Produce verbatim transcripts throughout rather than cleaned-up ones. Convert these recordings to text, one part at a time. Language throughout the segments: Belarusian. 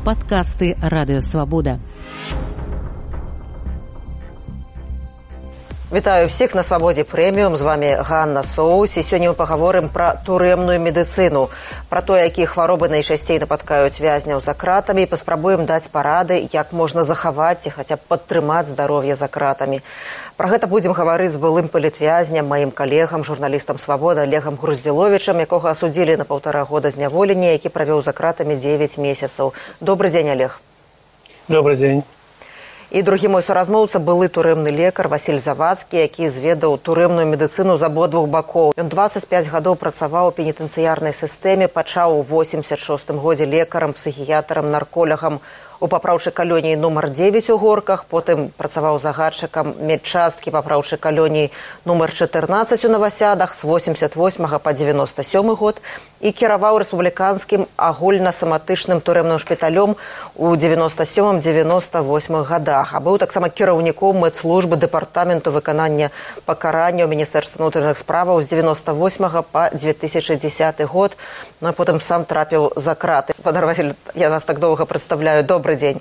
Падкасты Радыёвабода. Вітаю всіх на Свабодзе Прэміум. З вами Ганна Соус. І сёння мы пагаворым пра турэмную медыцыну, пра то, якія хваробы найчасцей напаткаюць вязняў за кратамі, і паспрабуем даць парады, як можна захаваць ці хаця б падтрымаць здароўе за кратамі. Пра гэта будзем гаварыць з былым палітвязням, маім калегам, журналістам Свабоды Олегам Груздзіловічам, якога асудзілі на паўтара года зняволення, які правёў за кратамі дзевяць месяцаў. Добры дзень, Олег. Добрый дзень. І другі мой суразмоўца былы турэмны лекар Васіль Завадскі, які зведаў турэмную медыцыну з абодвух бакоў. Ён дваццаць пяць гадоў працаваў у пенітэнцыярнай сістэме, пачаў у восемьдесят шостым годзе лекарам, псіхіятрам, нарколягам у папраўчай калоніі нумар дзевяць у Горках, потым працаваў загадчыкам медчасткі папраўчай калоніі нумар чатырнаццаць у Новасядах з восемьдесят восьмага па девяносто сёмы год і кіраваў рэспубліканскім агульнасаматычным турэмным шпіталём у девяносто сёмым — девяносто восьмым годах. А быў таксама кіраўніком медслужбы дэпартаменту выканання пакарання ў Міністэрстве внутренніх справаў з девяносто восьмага па две тысячи десятый год. Ну, а потым сам трапіў за краты. Пане Васіль, я вас так доўга прадстаўляю. Добрый день.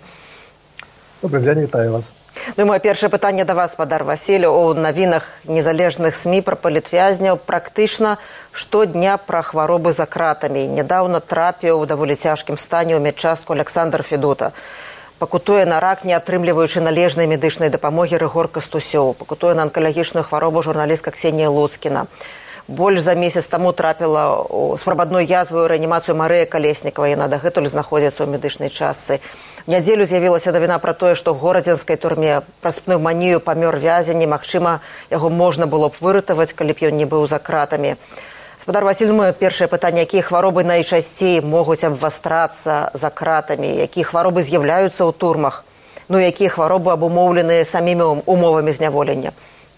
Добрый день, вітаю вас. Ну, моє перше питання до вас, Падар Васіль. У новинах незалежных СМИ про палітвязняў практычна штодня про хваробы за кратамі. Нядаўна трапіў у даволі цяжкім стане ў медчастку Александр Федута. Пакутуе на рак, не атрымліваючы належнай медычнай дапамогі Рыгор Кастусёў. Пакутуе на анкалагічную хваробу журналістка Ксенія Луцкіна. Больш за месяц таму трапіла з прабадной язвай у рэанімацыю Марыя Калеснікава. Яна дагэтуль знаходзіцца ў медычнай частцы. В нядзелю з'явілася навіна пра тое, што ў горадзенскай турме праз пнеўманію памёр вязень, і, магчыма, яго можна было б выратаваць, калі б ён не быў за кратамі. Спадар Васіль, моё першае пытанне: якія хваробы найчасцей могуць абвастрацца за кратамі? Якія хваробы з'яўляюцца ў турмах? Ну, якія хваробы абумоўленыя самімі умовамі зняволення?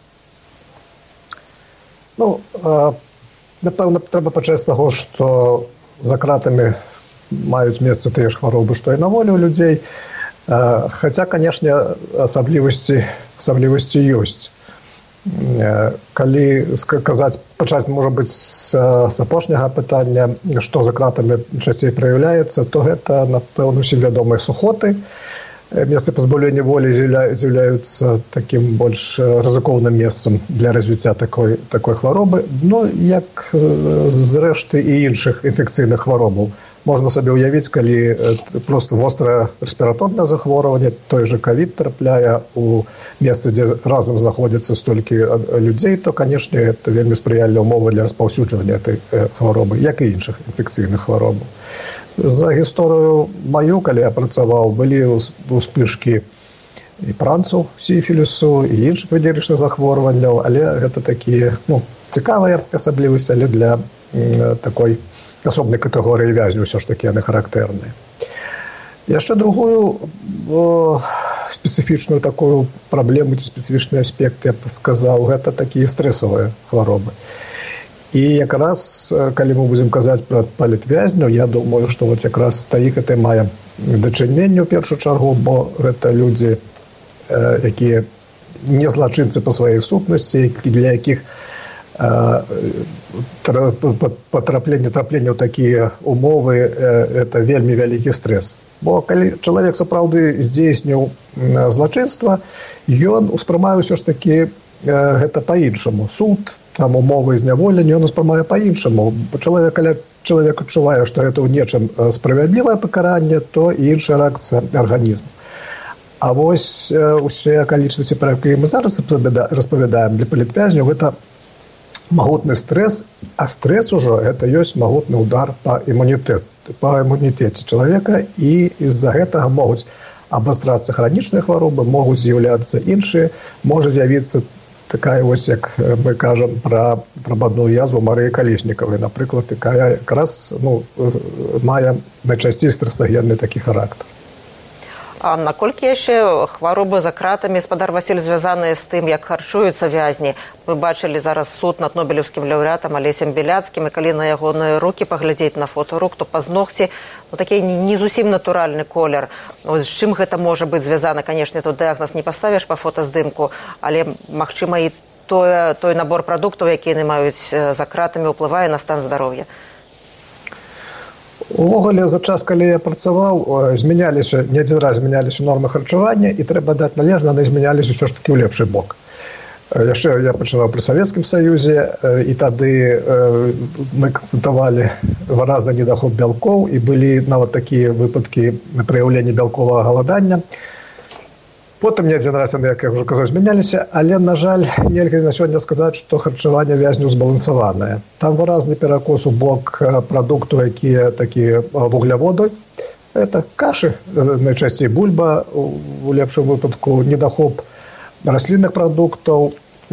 Ну, напэўна, трэба пачаць з таго, што за кратамі маюць месца тыя ж хваробы, што і на волі ў людзей. Хаця, канешне, асаблівасці, асаблівасці ёсць. Калі казаць, пачаць, можа быць, з апошняга пытання, што за кратамі часцей праяўляецца, то гэта, напэўна, усім вядомыя сухоты. Месцы пазбаўлення волі з'яўляюцца такім больш рызыкоўным месцам для развіцця такой, такой хваробы. Ну, як зрэшты і іншых інфекцыйных хваробаў. Можна сабе ўявіць, калі проста вострае рэспіраторнае захворванне, той же ковід трапляе у месцы, дзе разам знаходзяцца столькі людзей, то, канешне, гэта вельмі спрыяльныя ўмовы для распаўсюджвання гэтай хваробы, як і іншых інфекцыйных хваробаў. За гісторыю маю, калі я працаваў, былі ўспышкі і пранцу, сіфілісу, і іншых венерычных захворванняў, але гэта такія, ну, цікавыя асаблівасці, але для м, такой асобнай катэгорыі вязню ўсё ж такі яны характэрныя. Яшчэ другую о, спецыфічную такую праблему ці спецыфічны аспект, я б сказаў, гэта такія стрэсавыя хваробы. І якраз, калі мы будзем казаць пра палітвязняў, я думаю, што вот якраз таік гэта мае дачыненне ў першую чаргу, бо гэта людзі, якія не злачынцы па сваёй сутнасці, для якіх патрапленне трапленне ў такія умовы это вельмі вялікі стрэс. Бо калі чалавек сапраўды здзейсніў злачынства, ён успрымае ўсё ж такі гэта па-іншаму. Суд, там умовы зняволення, ён успрымае па-іншаму. Чалавек, калі чалавек адчувае, што гэта ў нечым справядлівае пакаранне, то і іншая рэакцыя арганізму. А вось усе акалічнасці, пра якія мы зараз распавядаем, для палітвязняў гэта магутны стрэс, а стрэс ужо гэта ёсць магутны удар па імунітэту, па імунітэце чалавека, і з-за гэтага могуць абвастрацца хранічныя хваробы, могуць з'яўляцца іншыя, можа з'явіцца такая вось, як мы кажам пра прабадную язву Марыі Калеснікавай, напрыклад, якая якраз, ну, мае найчасцей стрэсагенны такі характар. А наколькі яшчэ хваробы за кратамі, спадар Васіль, звязаныя з тым, як харчуюцца вязні? Мы бачылі зараз суд над нобелеўскім лаўрэатам Алесем Беляцкім, і калі на ягоныя рукі паглядзець на фота рук, то пазногці, ну, такі не зусім натуральны колер. З чым гэта можа быць звязана? Канешне, тут дыягназ не паставіш па фотаздымку, але, магчыма, і той, той набор прадуктаў, якія яны маюць за кратамі, ўплывае на стан здароўя. Увогуле, за час, калі я працаваў, змяняліся, не адзін раз змяняліся нормы харчавання, і трэба даць належна, яны змяняліся ўсё ж такі ў лепшы бок. Яшчэ я пачынаў пры Савецкім Саюзе, і тады мы канстатавалі выразны недахоп бялкоў, і былі нават такія выпадкі праяўлення бялковага галадання. Потым не адзін раз яны, як я ўжо казаў, змяняліся, але, на жаль, нельга на сёння сказаць, што харчаванне вязняў збалансаванае. Там выразны перакос у бок прадуктаў, якія такія вугляводы. Это кашы, найчасцей бульба, у лепшым выпадку недахоп раслінных прадуктаў,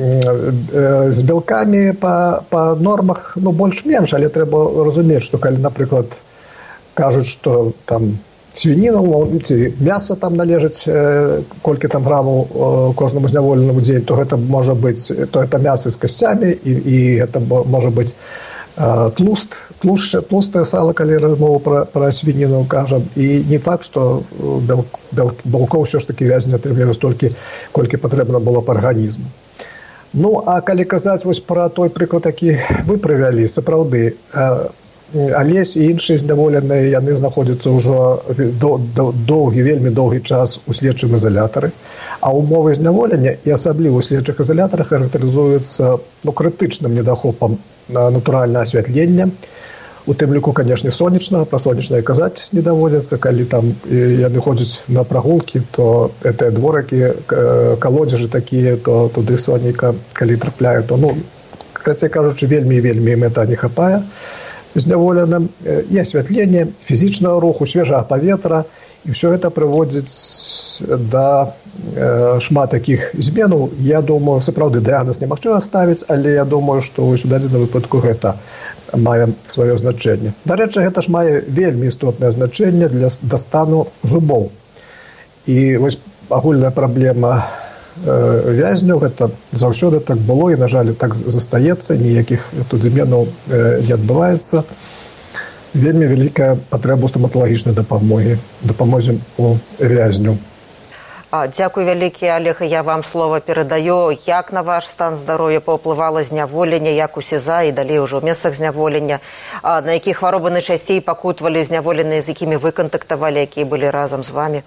з бялкамі па, па нормах, ну, больш-менш, але трэба разумець, што калі, напрыклад, кажуць, што там свініна, ці мяса там належыць, колькі там грамаў кожнаму зняволенаму дзень, то гэта можа быць, то гэта мяса з касцямі, і, і гэта можа быць тлуст, тлустае сало, калі размову пра, пра свініну кажам, і не факт, што бял, бял, бялкоў ўсё ж такі вязень атрымлівае столькі, колькі патрэбна было па арганізму. Ну, а калі казаць вось пра той прыклад, які вы прывялі, сапраўды, Алесь і іншыя зняволеныя, яны знаходзяцца ўжо доўгі, вельмі доўгі час у следчым изолятары, а умовы зняволення, і асабліва ў следчых изолятарах, характарызуюцца, ну, крытычным недахопам натуральнага асвятлення. У тым ліку, канешне, сонечнага, пра сонечнае казаць не даводзіцца, калі там яны ходзяць на прагулкі, то гэтыя дворыкі, калодзежы такія, то туды сонейка, калі трапляе, то, ну, карацей кажучы, вельмі і вельмі ім гэта не хапае зняволеным, і асвятленне, фізічнага руху, свежага паветра, і ўсё гэта прыводзіць да э, шмат такіх зменаў. Я думаю, сапраўды дыягназ немагчыма ставіць, але я думаю, што ў дадзеным выпадку гэта мае сваё значэнне. Дарэчы, гэта ж мае вельмі істотнае значэнне для дастану зубоў. І вось агульная праблема э, вязняў, гэта заўсёды так было, і, на жаль, так застаецца, ніякіх тут зменаў э, не адбываецца. Вельмі вялікая патрэба стаматалагічнай дапамогі, дапамозе у вязню. Дзякуй вялікі, Олег, я вам слова перадаю. Як на ваш стан здароўя паўплывала зняволенне, як у СІЗА і далей ужо ў месцах зняволення, на якія хваробы найчасцей пакутвалі зняволеныя, з якімі вы кантактавалі, якія былі разам з вамі?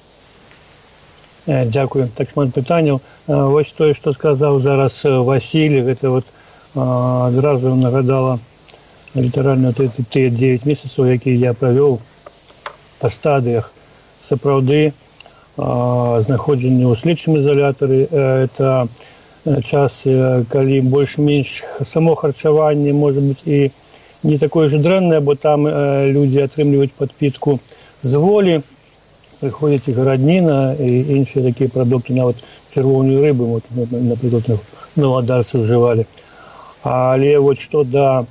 Дзякую. Так шмат пытанняў. Вось тое, што сказаў зараз Васіль, гэта вот адразу нагадала літаральна тыя дзевяць месяцаў, якія я правёў па стадыях. Сапраўды, знаходжанне ў следчым изолятары, это час, калі больш-менш само харчаванне можа быць і не такое ж дрэннае, бо там людзі атрымліваюць падпітку з волі, прыходзяць і гарадніна, і іншыя такія прадукты, нават чырвоную рыбу, вот, напрыклад, на ладарцы ўжывалі. Але вот што да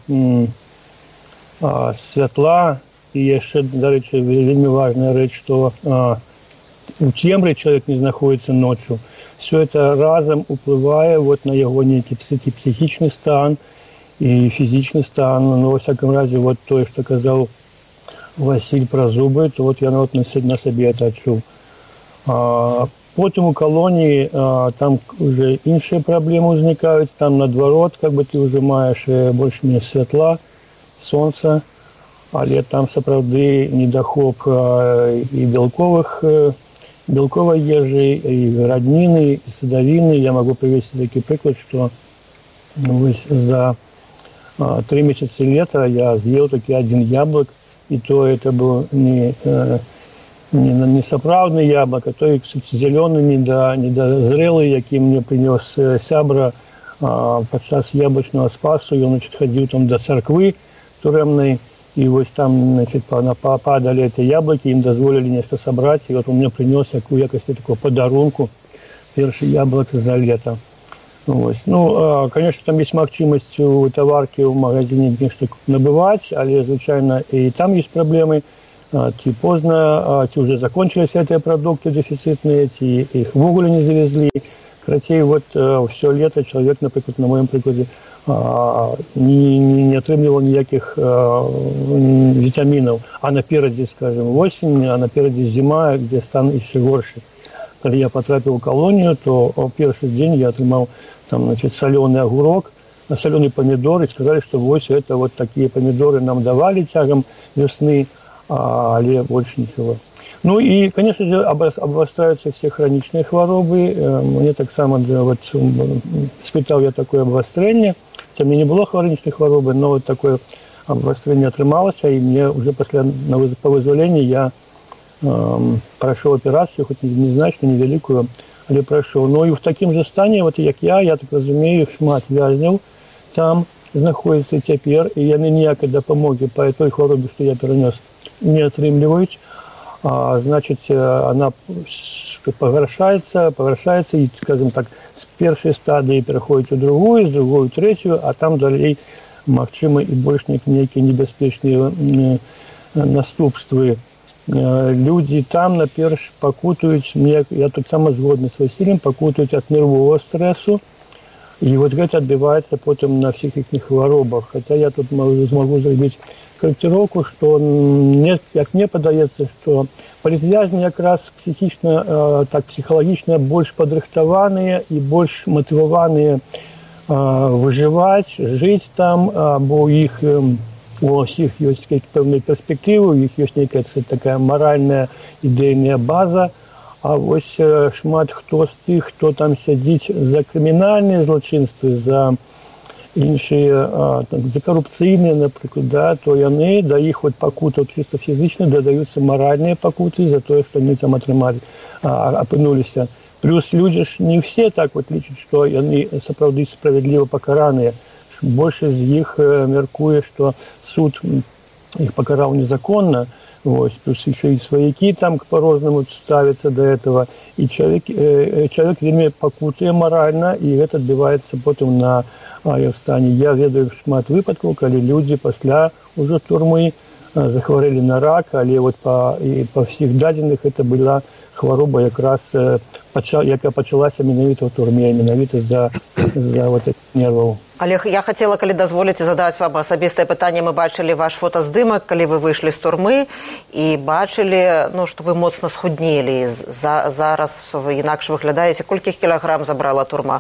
святла, і яшчэ, дарэчы, вельмі важная рэч, што у цемры чалавек не знаходзіцца ноччу. Все это разам уплывае вот на яго нейкі псіхічны стан і фізічны стан. Ну, во всяком разе, вот тое, што казаў Васіль пра зубы, то вот я вот на сабе это адчуў. Потым у калоніі там уже іншыя праблемы ўзнікаюць, там наадварот, как бы ты уже маеш больш-менш святла, сонца, але там сапраўды недахоп і белковых белковой ежи, и роднины, и садовины. Я могу привести такой приклад, что ну, за а, три месяца лета я съел таки один яблок, и то это был не, а, не, не сапраўдный яблок, а то, кстати, зеленый, недозрелый, який мне принес сябра а, подчас яблочного спасу, и он, значит, ходил там до церквы туремной, и вот там, значит, попадали эти яблоки, им дозволили нечто собрать, и вот он мне принес такую якости такого подарунку, первое яблоко за лето. Вот. Ну, конечно, там есть магчимость у товарки в магазине нечто набывать, але, звичайно, и там есть проблемы. Ті поздно, ті уже закончились эти продукты дефицитные, ті их в уголе не завезли. Короче, вот все лето человек, например, на моем прикладе, не, не, не атрымліваў ніякіх вітамінаў. А наперадзе, скажем, осень, а наперадзе зіма, где стан яшчэ горшы. Калі я потрапіў у калонію, то ў першы дзень я атрымаў там, значит, салёны агурок соленый помидор и сказали, что вот это вот такие помидоры нам давали тягом весны, а але больше ничего. Ну и, конечно же, обостряются все хроничные хворобы. Мне так само, вот, спитал я такое обострение. У меня не было хроничной хворобы, но вот такое обострение отрымалось, и мне уже после, по вызволению я эм, прошел операцию, хоть не значно, невеликую, але прошел. Но и в таким же стані, вот як я, я так разумею, шмат вязнів там знаходится теперь, и яны ніякой допомоги по той хворобе, что я перенес, не отрымливают. А, значит, она погоршается, погоршается, и, скажем так, с первой стадии переходит в другую, с другой в третью, а там далее магчыма і больш нейкія небяспечныя наступствы. Людзі там наперш пакутаюць, я таксама згодны з Васілем, пакутаюць ад нервового стрэсу, і вот гэта адбіваецца потым на всіх іх хваробах. Хаця я тут змагу зрабіць корректировку, что мне, как мне падаецца, что палітвязні якраз психічна, э, так психалагічна больш падрыхтаваныя і больш матываваныя э, выжываць, жыць там, бо у іх э, у ўсіх ёсць пэўныя перспектывы, у іх ёсць нейкая такая маральная ідэйная база, а вось э, шмат хто з тых, хто там сядзіць за крымінальныя злачынствы, за іншыя, за карупцыйныя, напрыклад, да, то яны да іх вот пакутаў чыста фізічна дадаюцца маральныя пакуты за тое, што яны там атрымалі, апынуліся. Плюс людзі ж не ўсе так вот лічаць, што яны сапраўды справядліва пакараныя. Большасць з іх мяркуе, што суд іх пакараў незаконна, вось, плюс еще и сваякі там по-рознаму ставяцца да этого, і чалавек, э, чалавек вельмі пакутуе маральна, і гэта адбіваецца потым на в стане. Я ведаю шмат выпадкаў, калі людзі пасля ўжо турмы захварэлі на рак, але вот па, і па ўсіх дадзеных это была хвароба якраз, пача, якая пачалася менавіта ў турме, менавіта за, за вот этих нерваў. Олег, я хотела, калі дазволіце, задаць вам асабістае пытанне. Мы бачылі ваш фотаздымак, калі вы выйшлі з турмы, і бачылі, ну, што вы моцна схуднелі. За, зараз інакш выглядаеце. Колькіх кілаграм забрала турма?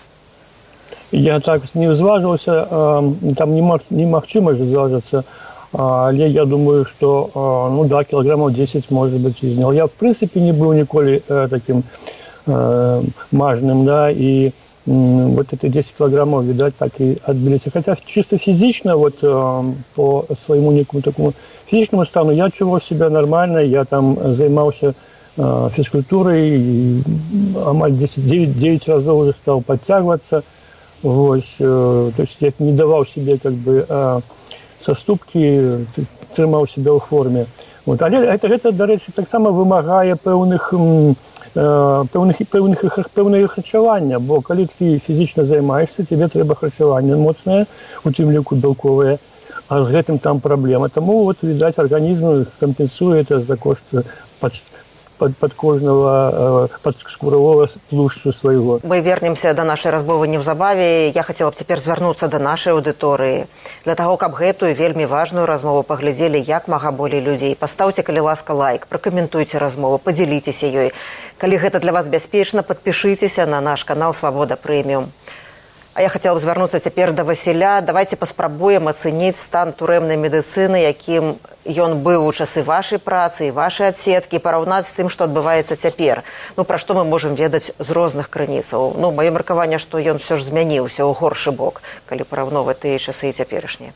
Я так не зваживался, там немагчыма же зважиться, але я думаю, что, ну да, килограммов десять, может быть, изнял. Я, в принципе, не был николи таким мажным, да, и вот эти десять килограммов, видать, так и отбились. Хотя чисто физично, вот по своему некому такому физичному стану, я чувствовал себя нормально, я там занимался физкультурой, и девять разов уже стал подтягиваться. Вот, э, то есть я не давал себе как бы э, саступки, трымаў себя ў форме. Вот, але это, это, до речі, так само вымагае пэўных, э, пэўных, пэўных, пэўнае харчавання, бо калі ты фізічна займаешься, тебе трэба харчаванне моцнае, у тым ліку белковае, а з гэтым там праблема. Таму, вот, відаць, арганізм кампенсуе это за кошт пад, Под, подкожного, подскурового тлушчу своего. Мы вернемся до нашей размовы неўзабаве. Я хотела б цяпер звярнуцца да нашай аўдыторыі. Для таго, каб гэтую вельмі важную размову паглядзелі як мага болей людзей. Пастаўце, калі ласка, лайк, пракаментуйце размову, падзяліцеся ёй. Калі гэта для вас бяспечна, падпішыцеся на наш канал «Свабода Прэміум». А я хотела бы звярнуцца цяпер да Васіля. Давайте паспрабуем ацэніць стан турэмнай медыцыны, якім ён быў у часы вашай працы і вашай адсеткі, параўнаць з тым, што адбываецца цяпер. Ну, пра што мы можам ведаць з розных крыніцаў. Ну, маё меркаванне, што ён все ж змяніўся ў горшы бок, калі параўноўваць тыя часы і цяперашнія.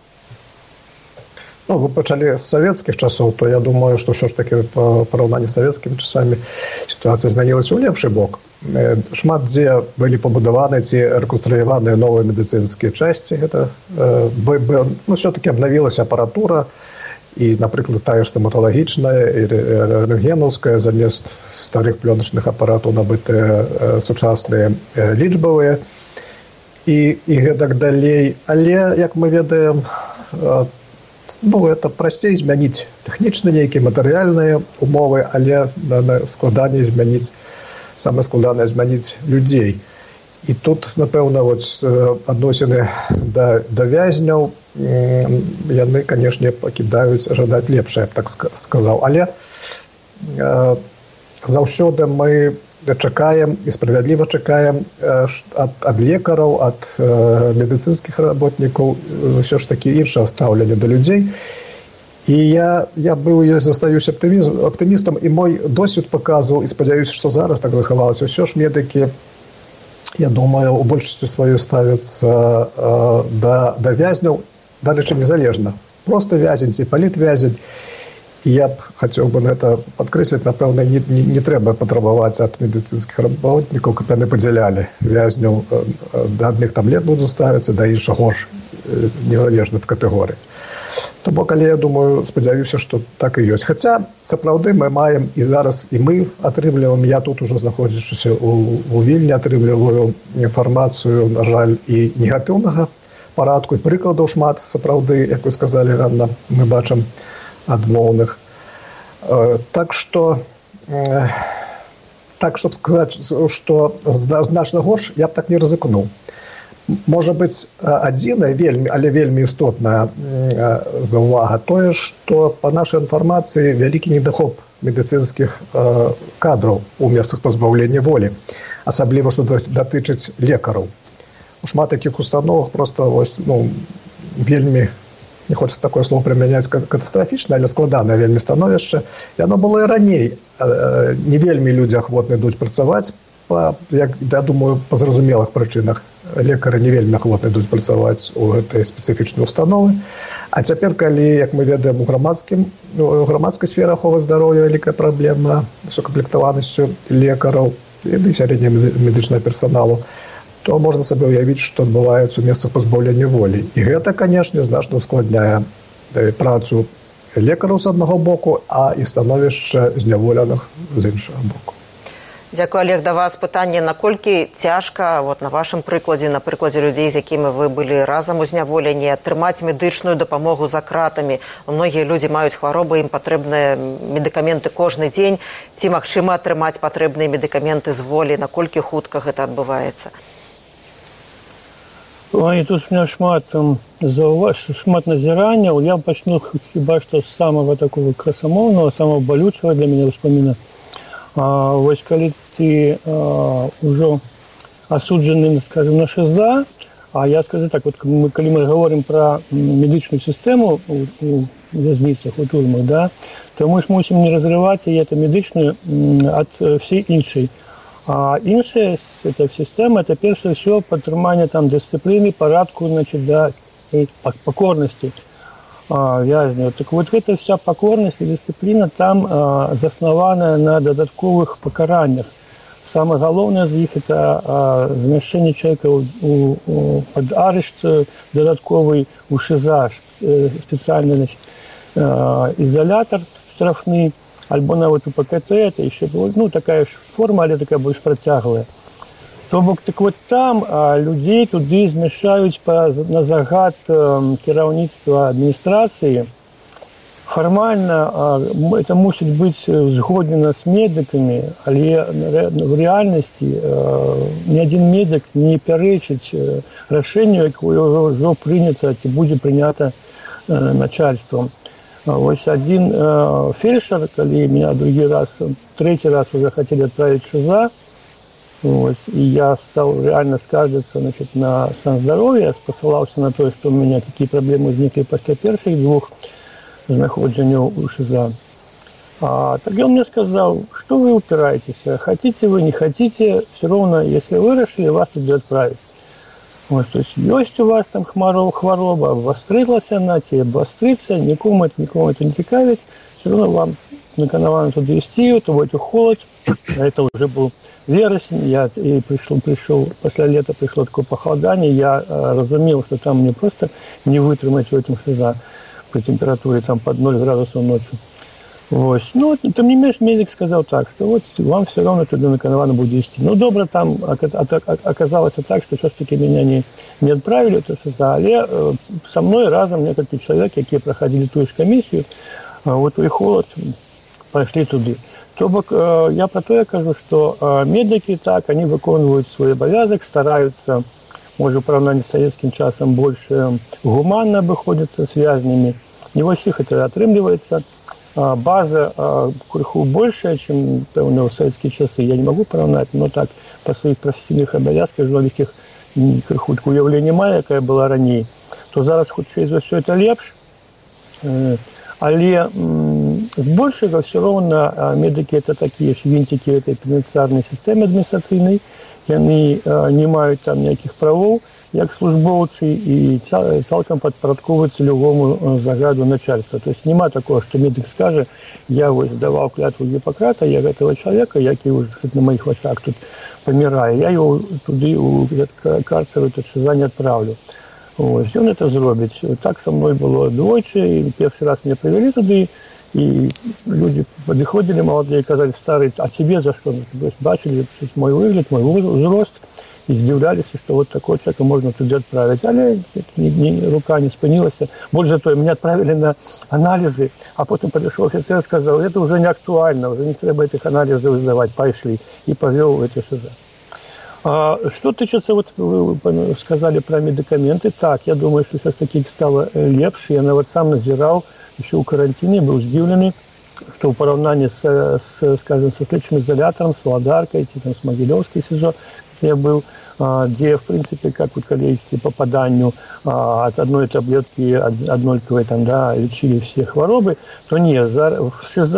Ну, вы пачалі з савецкіх часоў, то я думаю, што ўсё ж такі па параўнанні з савецкімі часамі сітуацыя змянілася ў лепшы бок. Шмат дзе былі пабудаваны ці рэканструяваныя новыя медыцынскія часці. Гэта, ну, все-таки абнавілася апаратура, і, напрыклад, тая ж стаматалагічная і рэнтгенаўская, замест старых плёначных апаратаў набытыя сучасныя лічбавыя і, і гэтак далей. Але, як мы ведаем, ну, это прасцей змяніць тэхнічна нейкія матэрыяльныя умовы, але складаней змяніць, самае складанае змяніць людзей. І тут, напэўна, вот, адносіны да, да вязняў, яны, канешне, пакідаюць жадаць лепшае, я б так сказаў. Але э, заўсёды мы чакаем і справядліва чакаем ад, ад лекараў, ад э, медыцынскіх работнікаў ўсё ж такі іншае стаўленне да людзей. І я, я быў і застаюся аптымістам, і мой досвед паказваў, і спадзяюся, што зараз так захавалася. Ўсё ж медыкі, я думаю, у большасці сваёй ставяцца э, да, да вязняў, дарэчы, незалежна. Просто вязень ці палітвязень. І я б хацеў бы на гэта падкрэсліць, напэўна, не, не, не трэба патрабаваць ад медыцынскіх работнікаў, каб яны падзялялі вязняў, да адных там лет будуць ставіцца, да іншых горш, незалежна ад катэгорыі. То бок, але я думаю, спадзяюся, што так і ёсць. Хаця, сапраўды, мы маем і зараз, і мы атрымліваем, я тут ужо знаходзячыся у, у Вільні, атрымліваю інфармацыю, на жаль, і негатыўнага парадку, і прыкладаў шмат, сапраўды, як вы сказалі ранна, мы бачым адмоўных. Так што, так, щоб сказаць, што значна горш, я б так не рызыкнуў. Можа быць, адзінае, вельмі, але вельмі істотная заўвага тое, што па нашай інфармацыі вялікі недахоп медыцынскіх кадраў у месцах пазбаўлення волі, асабліва, што датычыць лекараў. У шмат такіх установах проста ось, ну, вельмі, не хочацца такое слово прымяняць, катастрафічна, але складанае вельмі становішча. І оно было і раней. Не вельмі людзі ахвотна ідуць працаваць, па, як, я думаю, па зразумелых прычынах. Лекары не вельмі ахвотна ідуць працаваць у гэтай спецыфічнай установы. А цяпер, калі, як мы ведаем, у грамадскім, у грамадскай сферы аховы здароўя вялікая праблема з укамплектаванасцю лекараў і сярэдняга медычнага персаналу, то можна сабе ўявіць, што адбываецца ў месцах пазбаўлення волі. І гэта, канешне, значна ускладняе працу лекараў з аднаго боку, а і становішча зняволеных з іншага боку. Дзякую, Олег, да вас пытанне, наколькі цяжка, вот на вашым прыкладзе, на прыкладзе людзей, з якімі вы былі разам у зняволенні, атрымаць медычную дапамогу за кратамі. Многія людзі маюць хваробы, ім патрэбныя медыкаменты кожны дзень. Ці магчыма атрымаць патрэбныя медыкаменты з волі, наколькі хутка гэта адбываецца? Ой, тут у меня шмат, шмат назіранняў. Я пачну хіба што з самого такого красамоўнага, самого балючага для мяне ўспаміна. А, вось калі ты а, ўжо асуджаны, скажем, на ШЗА, а я скажу так, вот, мы, калі мы говорим про медычную сістэму у, у вязніцах, у турмах, да, то мы ж мусім не разрываць і это медычную ад всей іншай. А іншая эта система, это перш всего падтрыманне там дысцыпліны, парадку, значит, да, и покорности а, вязня. Так вот эта вся покорность и дисциплина там а, заснованная на додатковых покараниях. Самое главное из них это а, замещение человека у, у, у, под арешт додатковый у ШИЗА, специальный, значит, а, изолятор штрафный. Альбо нават у ПКТ, это еще, ну, такая ж форма, але такая больш працяглая. То бок, так вот там а, людей туды змяшаюць па, на загад а, кіраўніцтва адміністрацыі. Формально а, это мусіць быць узгоднена с медиками, але в реальности а, ни один медик не пярэчыць рашэнню, якое ўжо прынята ці будзе прынята а, начальством. Вот один э, фельдшер, когда меня другой раз, третий раз уже хотели отправить в ШИЗА, вот, и я стал реально скаржиться, значит, на санздоровье, посылался на то, что у меня какие проблемы возникли после первых двух знаходжений у ШИЗА. А тогда он мне сказал, что вы упираетесь, хотите вы, не хотите, все равно, если вы решили, вас туда отправить. Вот, то есть, есть у вас там хмарова, хвороба, обострилась она, тебе обострится, никому это, никому это не цікавить, все равно вам наканавано туда вести, то будет холод, а это уже был вересень, я и пришел, пришел, после лета пришло такое похолодание, я э, разумел, что там мне просто не вытрымать в этом ШИЗА при температуре там под ноль градусов ночью. Вот. Ну, тем не менее, медик сказал так, что вот вам все равно туда наканавано будет вести. Ну, добро там оказалось так, что все-таки меня не, не отправили, то есть, але э, со мной разом несколько человек, которые проходили ту же комиссию, э, вот и холод, пошли туда. То бок, э, я про то я кажу, что э, медики так, они выполняют свой обовязок, стараются, может, в поравнании с советским часом больше гуманно обходятся с вязнями. Не во всех это отрымливается. база крыху большая, чем, певно, в советские часы. Я не могу поравнать, но так, по своих професійних обов'язках, журналістських, крыху уявлення має, яка була раніше, то зараз, хоч через все це лепше, але збольшого все одно медики це такі ж вінтики в цій пенітенціарній системі адміністраційній, вони не мають там ніяких правов, як службовці, і цілком підпорядковуються любому загаду начальства. Тобто нема такого, що медик скаже, я ось давав клятву Гіппократа, я цього чоловіка, який вже на моїх очах тут помирає, я його туди у карцер не відправлю. Ось, він це зробить. Так со мною було двойче, і перший раз мене привели туди, і люди підходили молоді і казали, старий, а тебе за що? Бачили мой вигляд, мой возраст, и здивлялись, что вот такого человека можно туда отправить. Але ни, ни, рука не спинилась. Больше того, меня отправили на анализы, а потом подошел офицер и сказал, это уже не актуально, уже не треба этих анализов сдавать, пошли. И повел в эти СИЗО. А, что тычется, вот вы сказали про медикаменты. Так, я думаю, что сейчас таки стало лепше. Я вот сам назирал, еще в карантине, был удивленный, что в поравнании с, с скажем, со следственным изолятором, с Володаркой, там, с Могилевской СИЗО, я был, где, в принципе, как вот количество по попаданию от одной таблетки, однольковой, там, да, лечили все хворобы, то нет, в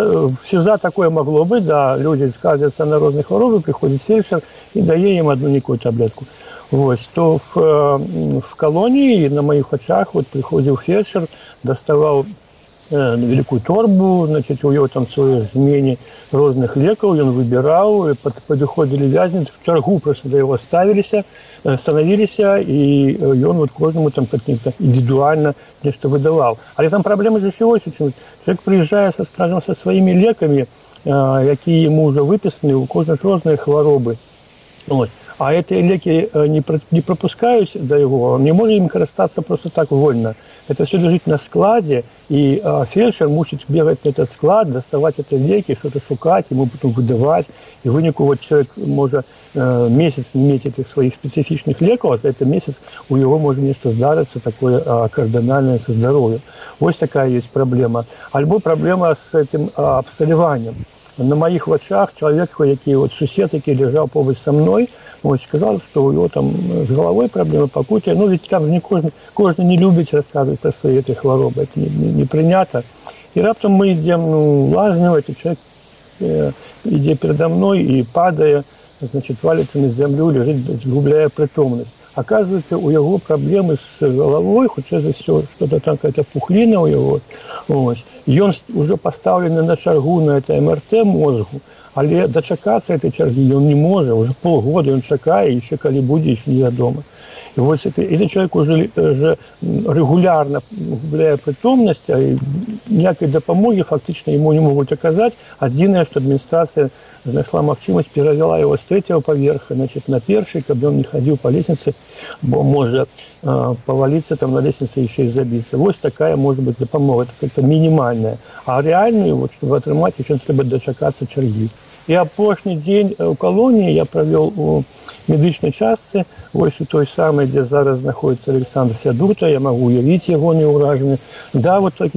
СИЗО такое могло быть, да, люди сказываются на разные хворобы, приходит фельдшер и дает им одну некую таблетку. Вот, то в, в колонии на моих очах вот приходил фельдшер, доставал э, великую торбу, значит, у него там свои змени разных леков, он выбирал, под, подходили вязницы, в чергу просто до его ставились, становились, и он вот каждому там как-то индивидуально нечто выдавал. А там проблема же еще очень. Человек приезжает, со, скажем, со своими леками, э, какие ему уже выписаны, у кожных разные хворобы. Вот. А эти леки не, не пропускают до его, он не может им користаться просто так вольно. Это все лежит на складе, и э, фельдшер мусит бегать на этот склад, доставать эти леки, что-то шукать, ему потом выдавать. И в вынику вот человек может э, месяц не иметь этих своих специфичных леков, а за этот месяц у него может нечто здариться такое э, кардинальное со здоровьем. Вот такая есть проблема. Альбо проблема с этим э, обстреливанием. На моих очах человек, який вот сусед, який лежал побач со мной, вот, сказал, что у него там с головой проблемы покутия. Ну, ведь там не кожен, кожен не любит рассказывать про свои эти хворобы, это не, не, не принято. И раптом мы идем, ну, лазнивать, и человек э, идет передо мной и, падая, значит, валится на землю, лежит, губляя притомность. Оказывается, у него проблемы с головой, хоть это все, что-то там, какая-то пухлина у него. Вот. И он уже поставлен на чергу на это эм эр тэ мозгу, але дочекаться этой черги он не может, уже полгода он чекает, еще коли будет, еще неведомо. И вот это, этот человек уже, уже регулярно губляя притомность, а никакой допомоги фактически ему не могут оказать. Единое, что администрация нашла возможность, перевела его с третьего поверха, значит, на первый, чтобы он не ходил по лестнице, бо может э, повалиться там на лестнице еще и забиться. Вот такая может быть допомога, это как-то минимальная. А реальную, вот, чтобы отримать, еще треба дочекаться черги. И опошний день у колонии я провел у медичной части, ось у той самой, где зараз знаходится Александр Сядута, я могу уявить его неураженный. Да, вот то,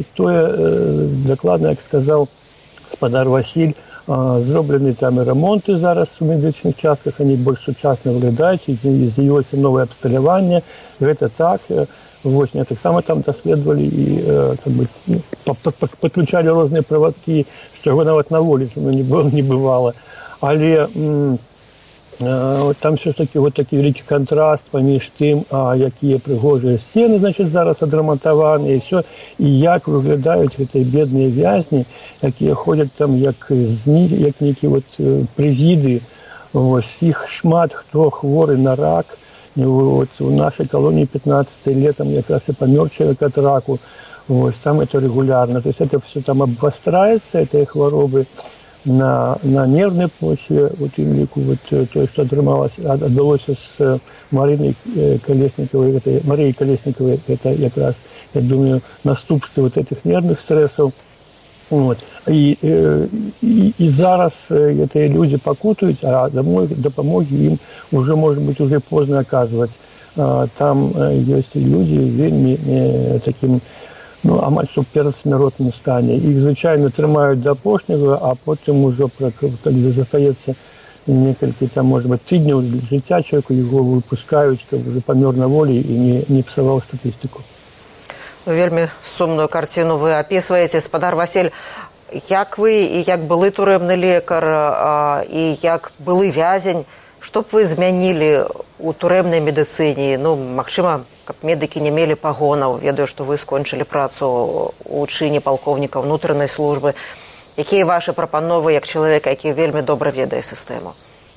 э, докладно, как сказал господар Василь, э, зроблены там и ремонты зараз у медичных частках, они больше сучасно виглядають, і з'явилося нове обстреливання, это так. Вот, меня так само там доследовали и э, как бы, ну, подключали разные проводки, что вот на вулиці ну, не, было, не бывало. Але м, э, там все-таки вот такий великий контраст поміж тим, а, які пригожі стіни, значить, зараз відремонтовані, і все. І як виглядають ці бідні в'язні, які ходять там як зні, як які от привіди. Ось, їх шмат, хто хворий на рак. Вот, у нашей колонии пятнадцатое летом я как раз и помер человек от раку. Вот, там это регулярно. То есть это все там обостряется, этой хворобы на, на нервной почве. Вот, вот, то, что отдалось, отдалось с Мариной Колесниковой, это, Марией Колесниковой, это как раз, я думаю, наступство вот этих нервных стрессов. Вот. І, і, і зараз ці люди покутують, а допомоги їм вже, може бути, вже поздно оказувати. Там є люди вельми таким ну, амаль што перадсмяротным стане. Іх звычайна трымаюць да апошняга, а потым ужо, калі застаецца некалькі, там, можа быць, тыдняў жыцця чалавеку, яго выпускаюць, каб уже памёр на волі і не, не псаваў статыстыку. Вельмі сумную карціну вы апісваеце. Спадар Васіль, як вы і як былы турэмны лекар, і як былы вязень, што б вы змянілі у турэмнай медыцыне? Ну, магчыма, каб медыкі не мелі пагонаў. Ведаю, што вы скончылі працу у чыне палкоўніка ўнутранай службы. Якія вашы прапановы як чалавека, які вельмі добра ведае сістэму?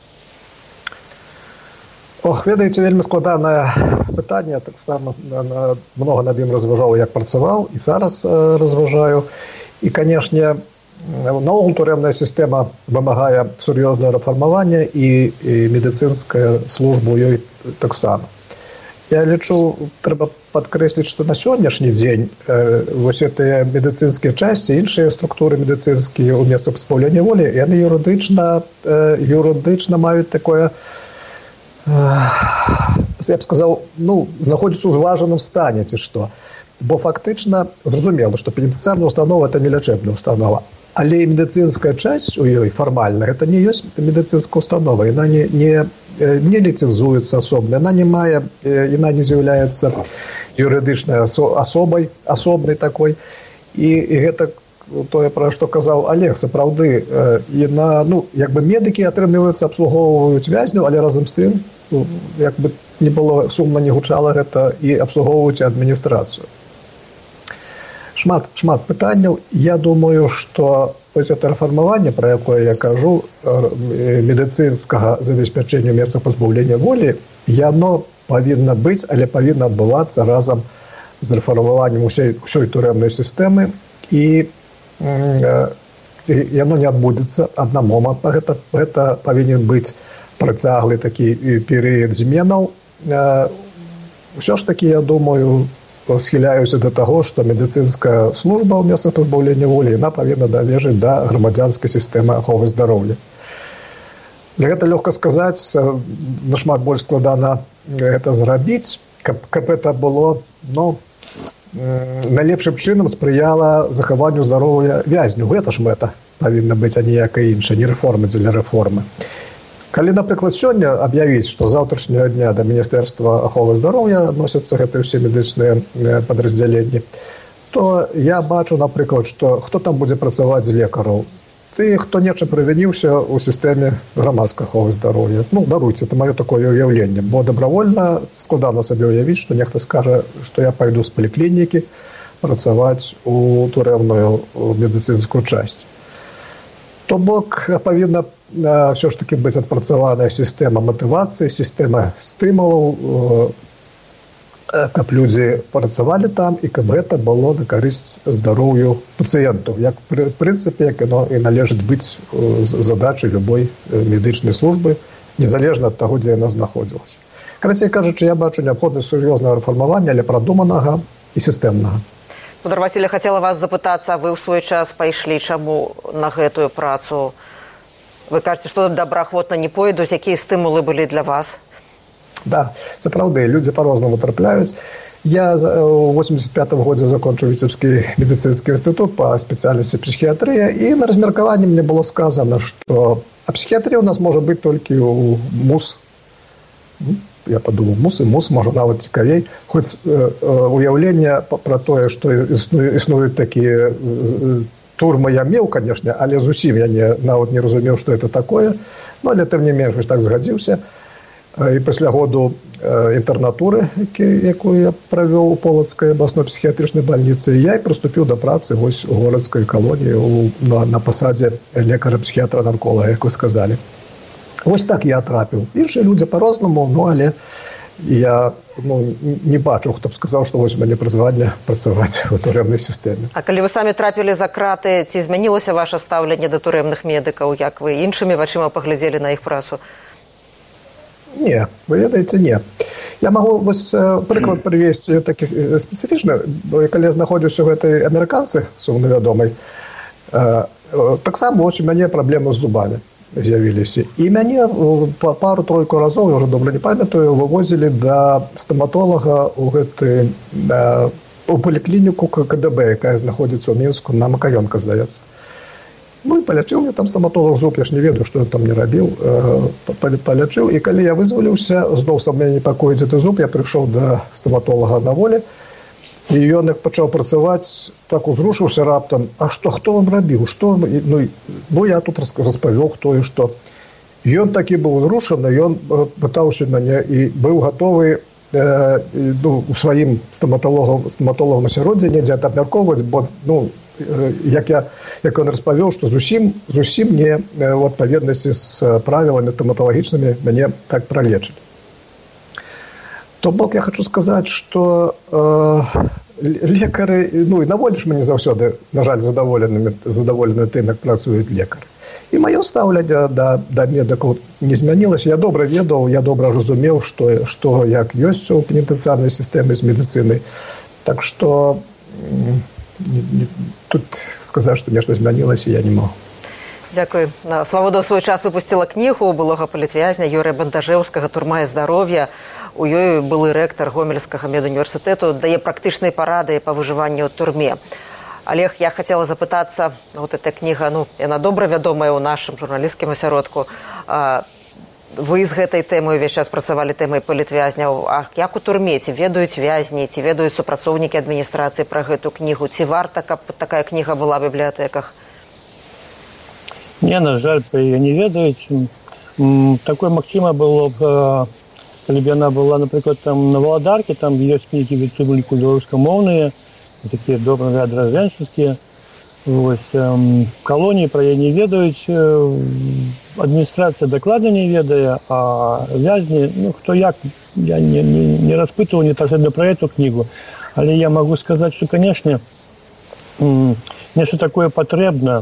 Ох, ведаеце, вельмі складанае пытанне. Таксама многа над ім разважаў, як працаваў, і зараз разважаю. І, канешне, наогул турэмная сістэма вымагае сур'ёзнае рэфармавання, і, і медыцынская служба ў ёй таксама. Я лічу, трэба падкрэсліць, што на сённяшні дзень э, вось гэтыя медыцынскія часці, іншыя структуры медыцынскія ў месцах пазбаўлення волі, яны юрыдычна, э, юрыдычна маюць такое, э, я б сказаў, ну, знаходзяцца ў зважаным стане, ці што. Бо фактычна зразумела, што пенітэнцыярная установа – это не лячэбная установа. Але і медыцынская часть у ёй фармальна, гэта не ёсць медыцынская установа. Яна не, не, не ліцэнзуецца асобна, яна не мае, яна не з'яўляецца юрыдычнай асобай, асобнай такой. І, і гэта тое, пра што казаў Олег, сапраўды, яна, ну, як бы медыкі атрымліваюцца, абслугоўваюць вязняў, але разам з тым, ну, як бы не было, сумна не гучала гэта, і абслугоўваюць адміністрацыю. Шмат, шмат пытанняў. Я думаю, што вось гэта рэфармаванне, пра якое я кажу, медыцынскага забеспячэння месцаў пазбаўлення волі, яно павінна быць, але павінна адбывацца разам з рэфармаваннем усёй, усёй турэмнай сістэмы, і э, яно не адбудзецца аднамомантна. Гэта, гэта павінен быць працяглы такі перыяд зменаў. Э, усё ж такі, я думаю, схіляюся да таго, што медыцынская служба ў месцах пазбаўлення волі, яна павінна належыць да грамадзянскай сістэмы аховы здароўя. Гэта лёгка сказаць, нашмат больш складана гэта зрабіць, каб, каб гэта было, ну, найлепшым чынам спрыяла захаванню здароўя вязню. Гэта ж мэта павінна быць, а ніякая іншая, не рэформа дзеля рэформы. Калі, напрыклад, сёння аб'явіць, што з заўтрашняга дня да Міністэрства аховы здароўя адносяцца гэтыя ўсе медычныя падраздзяленні, то я бачу, напрыклад, што хто там будзе працаваць з лекараў? Ты, хто нечым правініўся ў сістэме грамадскай аховы здароўя. Ну, даруйце, это маё такое ўяўленне, бо дабравольна складана сабе ўявіць, што нехта скажа, што я пайду з паліклінікі працаваць у турэмную медыцынскую часць. То бок павінна ўсё ж такі быць адпрацаваная сістэма матывацыі, сістэма стымулаў, каб людзі працавалі там і каб гэта было на карысць здароўю пацыентаў. Як пры прынцыпе, як яно і належыць быць задачай любой медычнай службы, незалежна ад таго, дзе яна знаходзілася. Карацей кажучы, я бачу неабходнасць сур'ёзнага рэфармавання, але прадуманага і сістэмнага. Спадар Васіль, хацела вас запытацца, вы ў свой час пайшлі чаму на гэтую працу? Вы кажаце, што добраахвотна не пойдуць, якія стымулы былі для вас? Да, сапраўды, людзі па-рознаму трапляюць. Я ў восемьдесят пятым годзе закончыў Віцебскі медыцынскі інстытут па спецыяльнасці псіхіятрыя, і на размеркаванні мне было сказана, што а псіхіятрыя ў нас можа быць толькі ў МУС. Я падумаў, МУС і МУС, можа нават цікавей. Хоць э, уяўленне пра тое, што існуюць, існуюць такія турмы я меў, канешне, але зусім я не, нават не разумеў, што это такое. Ну, але тым не менш, вось так згадзіўся. І пасля году э, інтэрнатуры, якую я правёў у Полацкай абласной псіхіятрычнай бальніцы, я і прыступіў да працы вось у горадскай калоніі у, на, на пасадзе лекара-псіхіятра-нарколага, як вы сказалі. Вось так я трапіў. Іншыя людзі па-рознаму, ну, але я ну, не бачу, хто б сказаў, што вось у мяне прызванне працаваць у турэмнай сістэме. А калі вы самі трапілі за краты, ці змянілася ваша стаўленне да турэмных медыкаў, як вы іншымі вачыма паглядзелі на іх працу? Не, вы ведаеце, не. Я магу вось прыклад прывесці такі спецыфічны, бо калі я знаходзіўся ў гэтай амерыканцы, сумна вядомай, таксама вось у мяне праблемы з зубамі з'явіліся. І мяне пару-тройку разоў, я ўжо добра не памятаю, вывозілі да стаматолага ў гэты у паліклініку КДБ, якая знаходзіцца ў Мінску, на Макаёнка, здаецца. Ну і палячыў мне там стаматолог зуб, я ж не ведаю, што ён там не рабіў. Палячыў, і калі я вызваліўся, зноў са мяне непакоіць гэты зуб, я прыйшоў да стаматолага на волі, і ён як пачаў працаваць, так узрушыўся раптам. А што, хто вам рабіў? Што? Ну, ну я тут распавёў, хто і што. Ён такі быў узрушаны, ён пытаўся мяне і быў гатовы э, ну, у сваім стаматолагам, стаматолагам асяроддзі недзе абмяркоўваць, бо, ну, як, я, як ён распавёў, што зусім, зусім не ў адпаведнасці з правіламі стаматалагічнымі мяне так пралечылі. То бок я хочу сказаць, што э, лекары, ну і на волі ж мы не заўсёды, на жаль, задаволены, задаволены тым, як працуюць лекары. І маё стаўленне да, да медыкаў не змянілася. Я добра ведаў, я добра разумеў, што, што як ёсць у пенітэнцыярнай сістэме з медыцынай. Так што тут сказаць, што нешта змянілася, я не магу. Дзякуй. Свабода ў свой час выпусціла кнігу былога палітвязня Юрыя Бандажэўскага «Турма і здароўе». У ёй былы рэктар Гомельскага медуніверсітэту дае практычныя парады па выжыванню ў турме. Олег, я хацела запытацца, вот эта кніга, ну, яна добра вядомая ў нашым журналісцкім асяродку. Вы з гэтай тэмай увесь час працавалі тэмай палітвязняў. А як у турме? Ці ведаюць вязні, ці ведаюць супрацоўнікі адміністрацыі пра гэту кнігу? Ці варта, каб такая кніга была ў бібліятэках? Не, на жаль, не ведаюць. Такое магчыма было б, калі б яна была, напрыклад, там на Валадарке, там ёсць кнігі рэспубліку беларускамоўныя, такія добрыя адражэнскія. Вось, калоніі пра яе не ведаюць, адміністрацыя дакладна не ведае, а вязні, ну, хто як, я не, не, не распытываў непасрэдна пра эту кнігу, але я магу сказаць, што, канешне, нешта такое патрэбна.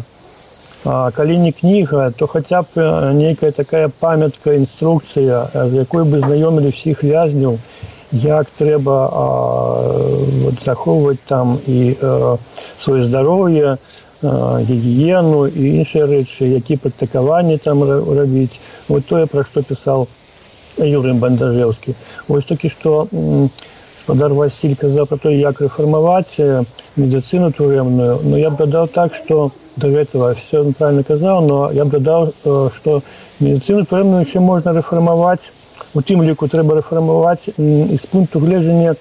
А калі не кніга, то хаця б нейкая такая памятка, інструкцыя, з якой бы знаёмілі всіх вязняў, як трэба а, вот, захоўваць там і а, сваё здароўе, а, гігіену і іншыя рэчы, які практыкаванні там рабіць. Вот тое, пра што пісаў Юрый Бандажэўскі. Вось такі, што гаспадар Васіль казаў пра тое, як рэфармаваць медыцыну турэмную, но я б дадаў так, што до гэтага все он правильно казаў, но я б дадаў, што медыцыну турэмную яшчэ можна рэфармаваць, у тым ліку трэба рэфармаваць з пункту гледжання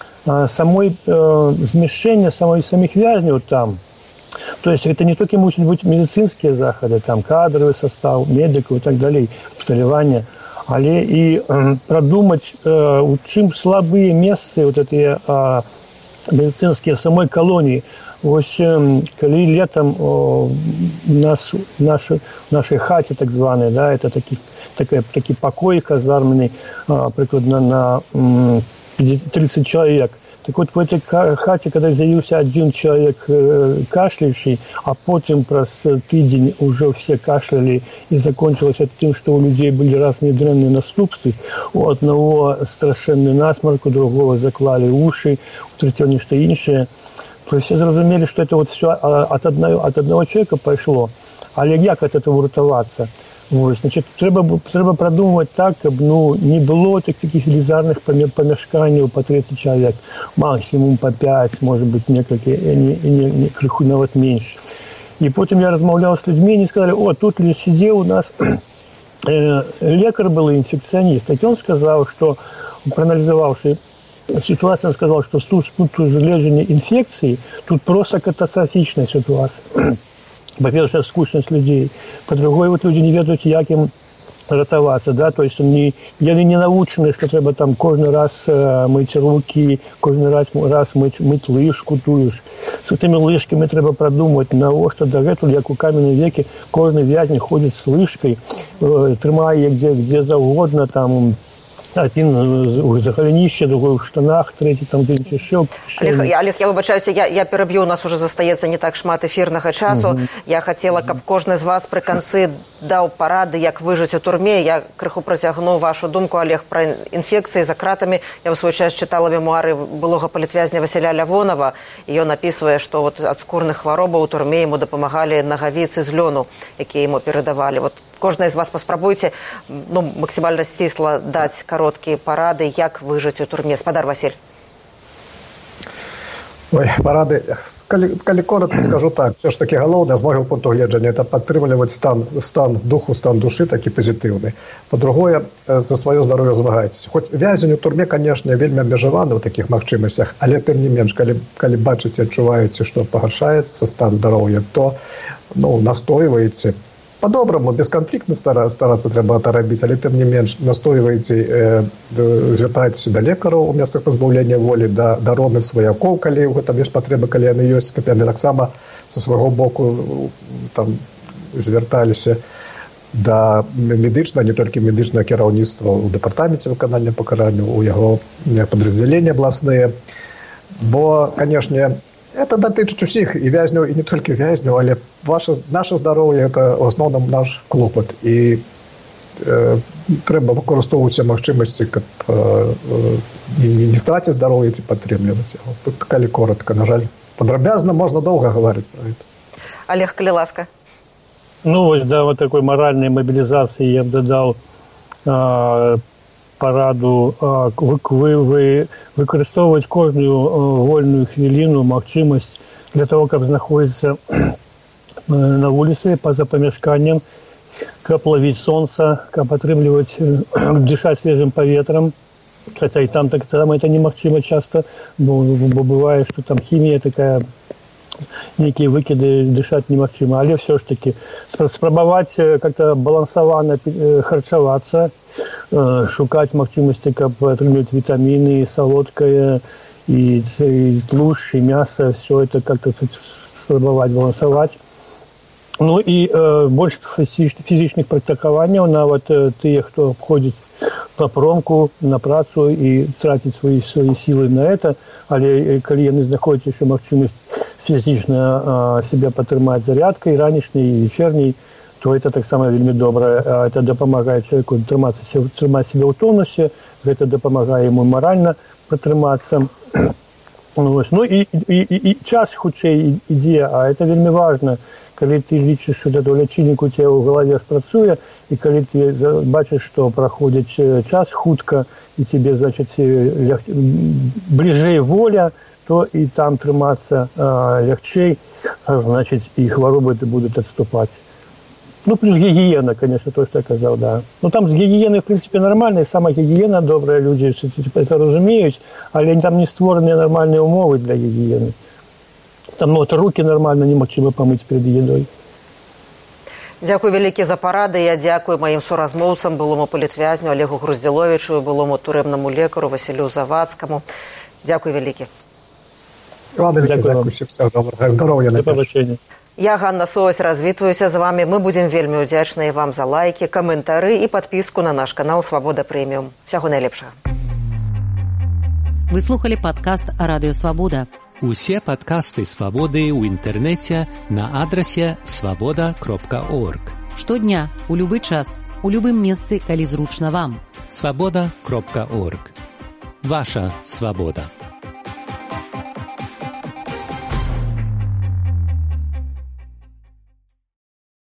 самой змяшчэння самой самих вязняў там. То есть это не толькі мусіць быць медыцынскія захады, там кадравы состав, медыкаў і так далей, абсталяванне, але і прадумаць, у чым слабыя месцы вот гэтыя медыцынскія самой калоніі. Вось калі летом у нас в нашей, нашей хаце так званой, да, это такі, такая, такі пакой казарменный, прикладно на тридцать человек. Так вот в этой хате, когда з'явился один человек кашляющий, а потом праз тыдзень уже все кашляли, и закончилось это тем, что у людей были разные дрянные наступства. У одного страшенный насморк, у другого заклали уши, у третьего нечто иншее. То есть все зразумели, что это вот все от одного, от одного человека пошло. Але як от этого уратавацца? Вот, значит, трэба, трэба продумывать так, каб ну, не было таких велизарных помешканий по тридцать человек, максимум по пять, может быть, некалькі, не, не, не, крыху нават меньше. И потом я размаўлял с людьми, они сказали, о, тут сидел у нас э, лекарь был инфекционист, так он сказал, что, проанализовавший ситуацию, он сказал, что с пункту гледжання инфекции тут просто катастрофичная ситуация. Во-первых, скучность людей. По-другой, вот люди не ведают, як им ратаваться, да, то есть они не, не научены, что треба там каждый раз э, мыть руки, каждый раз, раз мыть, мыть лыжку, туешь. С этими лыжками треба продумать, на что до этого, как у каменной веке, каждый вязень ходит с лыжкой, э, трымая где, где завгодно, там, один за голенище, другой в штанах, третий там где-нибудь еще. Олег, Олег, я вибачаюся, я, я переб'ю, у нас уже застається не так шмат ефірного часу. Mm-hmm. Я хотіла, каб кожен з вас при кінці дав поради, як вижити у турмі. Я криху протягну вашу думку, Олег, про інфекції за кратами. Я в свой час читала мемуари былого політвязня Василя Лявонова, і він описує, що от від скурних хвороб у турмі йому допомагали нагавіці з льону, які йому передавали. От кожен з вас поспробуйте ну, максимально стисло дати короткі поради, як вижити у турмі. Спадар Василь. Ой, парады, калі, калі коротко скажу так, все ж таки галоўнае з майго пункту гледжання это падтрымліваць стан, стан духу, стан душы такі пазітыўны. Па-другое, за сваё здароўе змагайцеся. Хоць вязень у турме, канешне, вельмі абмежаваны ў такіх магчымасцях, але тым не менш, калі, калі бачыце, адчуваеце, што пагаршаецца стан здароўя, то ну, настойваеце. По-доброму, бесконфликтно стараться трэба это рабіць, але тым не менш настойваеце, э, звяртаецеся да лекараў у месцах пазбаўлення волі, да, да родных сваякоў, калі ў гэтым ёсць патрэба, калі яны ёсць, каб яны таксама са свайго боку там звярталіся да медычнага, не толькі медычнага кіраўніцтва ў дэпартаменце выканання пакарання, у яго падраздзялення абласныя. Бо, канешне, это датычыць усіх, і вязняў, і не толькі вязняў, але ваше, наше здароўе – это ў асноўным наш клопат. І э, трэба выкарыстоўваць магчымасці, каб э, не, не страціць здароўе ці падтрымліваць яго. Тут, калі коротка, на жаль, падрабязна можна доўга гаварыць про гэта. Олег, калі ласка. Ну, вось да вот такой моральной мобилизации я бы додал э, параду вы, вы, вы, выкарыстоўваць кожную вольную хвіліну, магчымасць для того, каб знаходзіцца на вуліцы па-за памяшканнем, каб лавіць сонца, каб атрымліваць, дышаць свежым паветрам. Хотя и там так там это немагчыма часто, бо, бо бывае, што там хімія такая, некие выкиды дышаць немагчыма, але все ж таки спрабаваць как-то балансавана харчавацца, шукаць магчымасці, каб атрымліваць вітаміны, салодкае, і, і тлушч, і мяса, все это как-то спрабаваць балансаваць. Ну і э, больш фізічных практыкаванняў, нават э, тыя, хто абходзіць па промку на працу і траціць свае, свае сілы на это, але калі яны знаходзяць яшчэ магчымасць фізічна э, себя падтрымаць зарядкай ранішняй і вечерняй, то это таксама вельмі добра. Это дапамагае чалавеку трымацца, трымаць себе ў тонусе, гэта дапамагае яму маральна падтрымацца. Ну і, і, і, і час хутчэй ідзе, а это вельмі важна, калі ты лічыш, што лячыльнік у цябе ў галаве працуе, і калі ты бачыш, што праходзіць час хутка, і тебе, значит, бліжэй воля, то і там трымацца лягчэй, а значит, і хваробы будуць адступаць. Ну, плюс гигиена, конечно, то, что я сказал, да. Ну, там с гигиеной, в принципе, нормальная, сама гигиена, добрые люди это разумеют, але там не створенные нормальные умовы для гигиены. Там, ну, вот руки нормально не могли помыть перед едой. Дякую вялікі за парады. Я дзякую маім суразмоўцам, былому палітвязню Олегу Груздзіловічу, былому турэмнаму лекару Васілю Завадскаму. Дякую вялікі. Вам вялікі дзякую. Всего доброго. Здоров'я. До побачення. Я, Ганна Совась, развітваюся з вами. Мы будем вельмі удзячныя вам за лайки, каментары і подписку на наш канал «Свобода Премиум». Всяго найлепшага. Вы слухали подкаст «Радио Свобода». Усе подкасты «Свободы» ў інтэрнэце на адрасе свобода кропка орг. Штодня, у любы час, у любым месцы, калі зручна вам. свобода кропка орг. Ваша свобода.